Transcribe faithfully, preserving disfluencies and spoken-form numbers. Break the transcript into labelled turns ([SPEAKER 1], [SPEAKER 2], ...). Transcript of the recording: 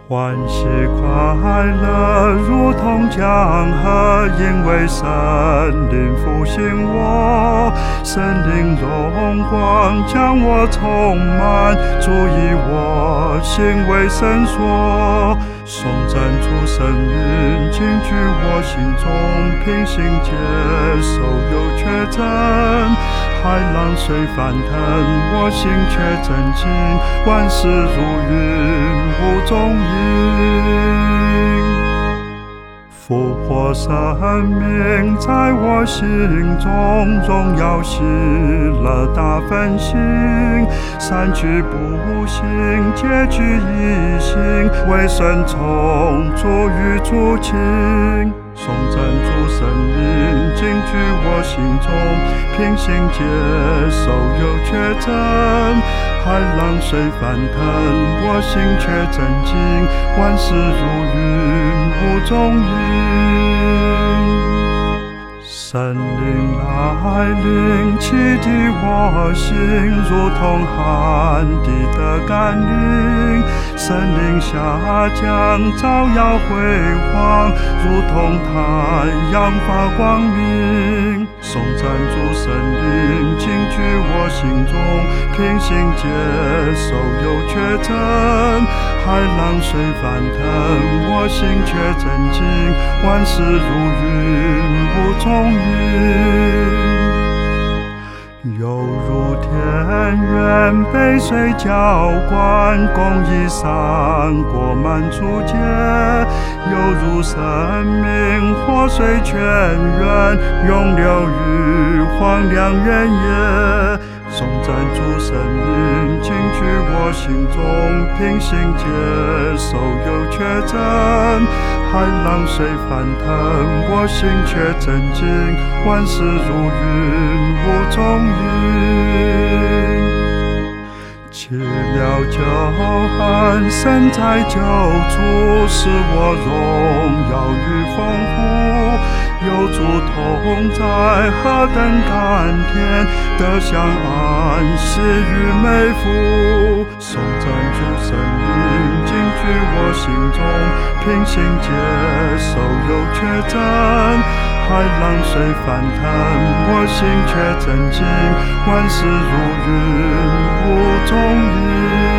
[SPEAKER 1] 欢喜快乐如同江河，因为神灵复兴我，神灵荣光将我充满，足以我心为神所。颂赞主神灵进居我心中，平心接受有确诊，海浪虽翻腾，我心却镇静，万事如云无踪影。复活生命在我心中，荣耀喜乐大分享，散居不幸，结局一心，为神从主与主情。颂赞主神灵进居我心中，平心接受有确诊，海浪虽翻腾，我心却镇静，万事如云无踪影。神灵来临，启迪我心，如同旱地的甘霖；神灵下降，照耀辉煌，如同太阳发光明。颂赞主神灵进居我心中，平心接受有确诊，海浪虽翻腾，我心却镇静，万事如云无踪影。犹如田园被水浇灌，公义闪过满竹节；犹如生命活水泉源，永流于荒凉原野。颂赞主神灵进居我心中，平心接受有确诊，海浪虽翻腾，我心却镇静，万事如云无踪影。奇妙救恩，神在救主，使我荣耀与丰富。有主同在，何等甘甜，得享安息与美福。颂赞主神灵进居我心中，平心接受有确诊，海浪虽翻腾，我心却镇静，万事如云无踪影。